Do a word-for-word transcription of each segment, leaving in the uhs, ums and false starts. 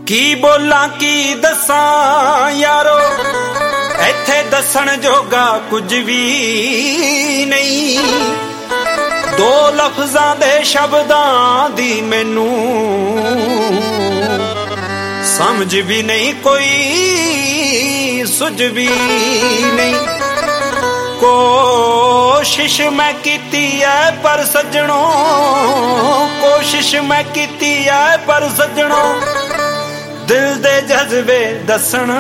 ਕੀ ਬੋਲਾਂ ਕੀ ਦੱਸਾਂ ਯਾਰੋ, ਇੱਥੇ ਦੱਸਣ ਜੋਗਾ ਕੁਝ ਵੀ ਨਹੀਂ। ਦੋ ਲਫ਼ਜ਼ਾਂ ਦੇ ਸ਼ਬਦਾਂ ਦੀ ਮੈਨੂੰ ਸਮਝ ਵੀ ਨਹੀਂ, ਕੋਈ ਸੁਝ ਵੀ ਨਹੀਂ। ਕੋਸ਼ਿਸ਼ ਮੈਂ ਕੀਤੀ ਐ ਪਰ ਸੱਜਣੋ, ਕੋਸ਼ਿਸ਼ ਮੈਂ ਕੀਤੀ ਐ ਪਰ ਸੱਜਣੋ, ਦਿਲ ਦੇ ਜਜ਼ਬੇ ਦੱਸਣ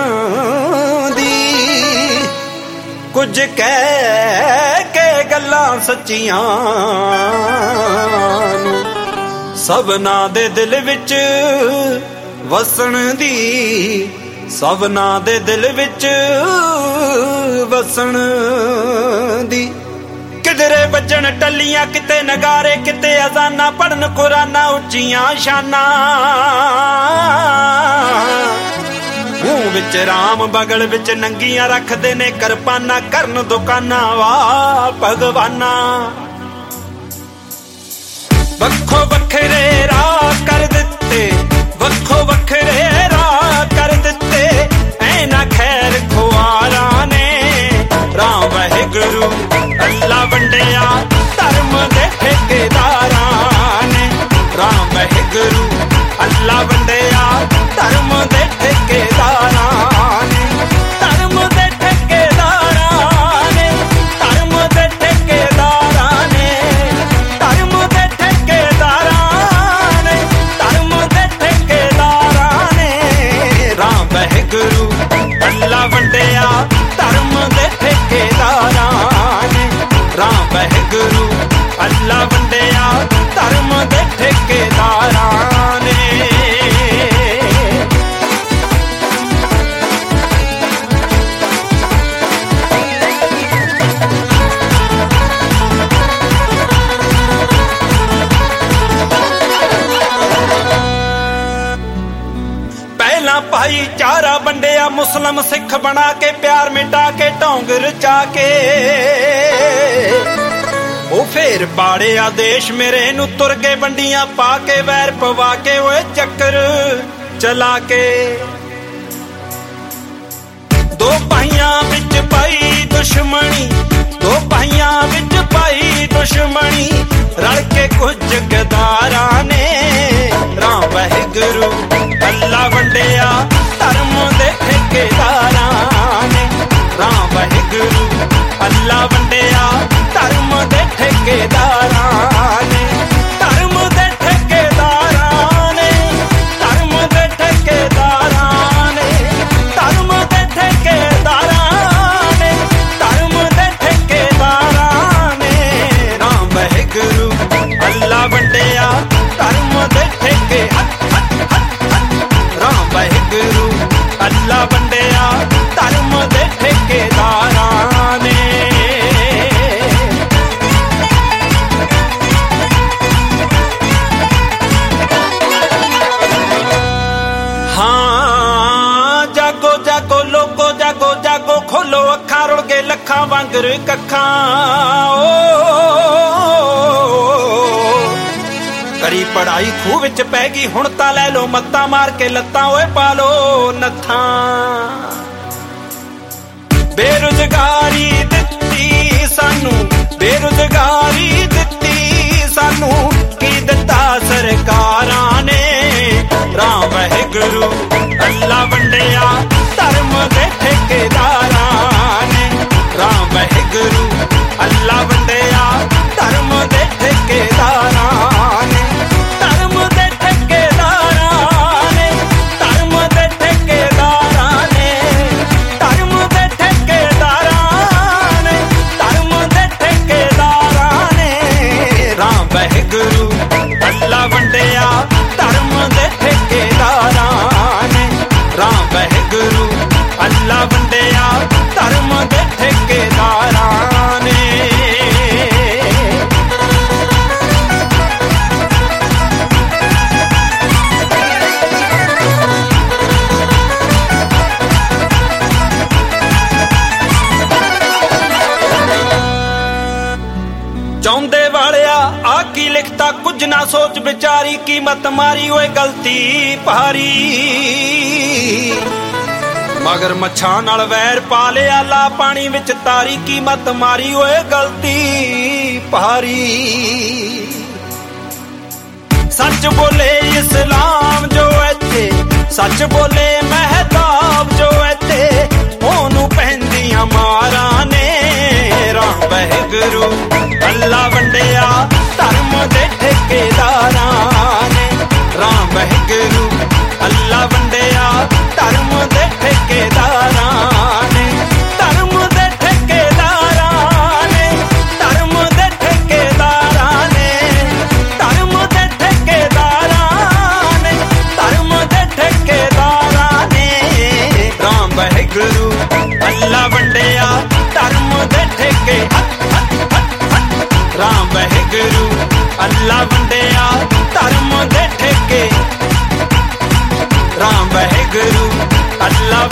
ਦੀ। ਕੁਝ ਕਹਿ ਕੇ ਗੱਲਾਂ ਸੱਚੀਆਂ ਨੂੰ ਸਭਨਾ ਦੇ ਦਿਲ ਵਿੱਚ ਵਸਣ ਦੀ, ਸਭਨਾ ਦੇ ਦਿਲ ਵਿੱਚ ਵਸਣ ਦੀ। ਕਿਧਰੇ ਵੱਜਣ ਟੱਲੀਆਂ, ਕਿਤੇ ਨਗਾਰੇ, ਕਿਤੇ ਅਜ਼ਾਨਾਂ, ਪੜਨ ਕੁਰਾਨਾਂ ਉੱਚੀਆਂ ਸ਼ਾਨਾਂ। ਮੂੰਹ ਵਿੱਚ ਰਾਮ, ਬਗਲ ਵਿੱਚ ਨੰਗੀਆਂ, ਰੱਖਦੇ ਨੇ ਕਿਰਪਾਨਾਂ, ਕਰਨ ਦੁਕਾਨਾਂ ਵਾ ਭਗਵਾਨਾ। ਵੱਖੋ ਵੱਖਰੇ ਰਾਹ ਕਰ ਦਿੱਤੇ, ਵੱਖੋ ਵੱਖਰੇ ਰਾਹ ਕਰ ਦਿੱਤੇ, ਐਨਾ ਖੈਰ ਖੁਆਰਾਂ ਨੇ। ਰਾਮ ਵਾਹਿਗੁਰੂ ਅੱਲਾ ਵੰਡਿਆ ਧਰਮ ਦੇ ਠੇਕੇਦਾਰਾਂ ਨੇ। ਰਾਮ ਵਾਹਿਗੁਰੂ ਅੱਲਾ ਵੰਡਿਆ ਧਰਮ ਦੇ ਠੇਕੇਦਾਰਾਂ ਨੇ। ਧਰਮ ਦੇ ਠੇਕੇਦਾਰਾਂ ਨੇ, ਧਰਮ ਦੇ ਠੇਕੇਦਾਰਾਂ ਨੇ, ਧਰਮ ਦੇ ਠੇਕੇਦਾਰਾਂ ਨੇ, ਧਰਮ ਦੇ ਠੇਕੇਦਾਰਾਂ ਨੇ। ਰਾਮ ਵਾਹਿਗੁਰੂ ਅੱਲਾ ਵੰਡਿਆ ਧਰਮ ਦੇ ਠੇਕੇਦਾਰਾਂ ਨੇ। ਰਾਮ ਵਾਹਿਗੁਰੂ ਅੱਲਾ ਵੰਡਿਆ ਧਰਮ ਦੇ ਠੇਕੇਦਾਰਾਂ ਨੇ। ਪਹਿਲਾਂ ਭਾਈਚਾਰਾ ਵੰਡਿਆ, ਮੁਸਲਮ ਸਿੱਖ ਬਣਾ ਕੇ, ਪਿਆਰ ਮਿਟਾ ਕੇ, ਢੋਂਗ ਰਚਾ ਕੇ। ਉਹ ਫੇਰ ਪਾੜਿਆ ਦੇਸ਼ ਮੇਰੇ ਨੂੰ, ਤੁਰ ਕੇ ਵੰਡੀਆਂ ਪਾ ਕੇ, ਵੈਰ ਪਵਾ ਕੇ, ਓਏ ਚੱਕਰ ਚਲਾ ਕੇ। ਦੋ ਭਾਈਆਂ ਵਿੱਚ ਪਾਈ ਦੁਸ਼ਮਣੀ, ਦੋ ਭਾਈਆਂ ਵਿੱਚ ਪਾਈ ਦੁਸ਼ਮਣੀ, ਰਲ ਕੇ ਕੁਝ ਗਦਾਰਾਂ ਨੇ। ਰਾਮ ਵਾਹਿਗੁਰੂ ਅੱਲਾ ਵੰਡਿਆ ਧਰਮ ਦੇ ਠੇਕੇਦਾਰਾਂ ਨੇ। ਰਾਮ ਵਾਹਿਗੁਰੂ ਅੱਲਾ ਵੰਡਿਆ ਧਰਮ ਦੇ ਠੇਕੇਦਾਰਾਂ ਨੇ। ਧਰਮ ਦੇ ਠੇਕੇਦਾਰਾਂ ਨੇ, ਧਰਮ ਦੇ ਠੇਕੇਦਾਰਾਂ ਨੇ, ਧਰਮ ਦੇ ਠੇਕੇਦਾਰਾਂ ਨੇ, ਧਰਮ ਦੇ ਠੇਕੇਦਾਰਾਂ ਨੇ। ਰਾਮ ਵਾਹਿਗੁਰੂ ਅੱਲਾ ਵੰਡਿਆ ਧਰਮ ਦੇ ਠੇਕੇ। ਰਾਮ ਵਾਹਿਗੁਰੂ ਅੱਲਾ ਵੰਡਿਆ ਧਰਮ ਦੇ ਠੇਕੇਦਾਰਾਂ ਨੇ। ਹਾਂ ਜਾਗੋ ਜਾਗੋ ਲੋਕੋ, ਜਾਗੋ ਜਾਗੋ ਖੋਲੋ ਅੱਖਾਂ, ਰੁੜ ਗਏ ਲੱਖਾਂ ਵਾਂਗਰ ਕੱਖਾਂ। ਕਰੀ ਪੜਾਈ ਖੂਹ ਵਿੱਚ ਪੈ ਗਈ, ਹੁਣ ਤਾਂ ਲੈ ਲੋ ਮੱਤਾਂ, ਮਾਰ ਕੇ ਲੱਤਾਂ ਓਏ ਪਾ ਲੋ ਨੱਥਾਂ। ਬੇਰੁਜ਼ਗਾਰੀ ਦਿੱਤੀ ਸਾਨੂੰ, ਬੇਰੁਜ਼ਗਾਰੀ ਦਿੱਤੀ ਸਾਨੂੰ, ਕੀ ਦਿੱਤਾ ਸਰਕਾਰਾਂ ਨੇ। ਰਾਮ ਵਾਹਿਗੁਰੂ ਅੱਲਾ ਵੰਡਿਆ ਧਰਮ ਦੇ ਠੇਕੇਦਾਰਾਂ ਨੇ। ਰਾਮ ਵਾਹਿਗੁਰੂ ਅੱਲਾ ਵੰਡਿਆ ਧਰਮ ਦੇ ਠੇਕੇਦਾਰਾਂ ਨੇ। ਧਰਮ ਦੇ ਠੇਕੇਦਾਰਾਂ ਨੇ, ਧਰਮ ਦੇ ਠੇਕੇਦਾਰਾਂ ਨੇ, ਧਰਮ ਦੇ ਠੇਕੇਦਾਰਾਂ ਨੇ, ਧਰਮ ਦੇ ਠੇਕੇਦਾਰਾਂ ਨੇ। ਰਾਮ ਵਾਹਿਗੁਰੂ ਅੱਲਾ ਵੰਡਿਆ तारी कीमत मारी ओए गलती भारी मगर मच्छां नाल वैर पा लिया ला पानी विच तारी कीमत मारी ओए गलती भारी सच बोले इस्लाम जो इत्थे सच बोले महताब जो इत्थे ओनू पहंदियां मारां ने राम वाहिगुरू अल्लाह वंडिया धर्म दे ठेकेदारां ने राम वाहिगुरू अल्लाह वंडिया धर्म दे ठेकेदारां ने धर्म दे ठेकेदारां ने धर्म दे ठेकेदारां ने धर्म दे ठेकेदारां ने धर्म दे ठेकेदारां ने राम वाहिगुरू अल्लाह वंडिया धर्म दे ठेके राम वाहिगुरू अल्लाह वंडिया धर्म दे ठेके राम वाहिगुरू अल्लाह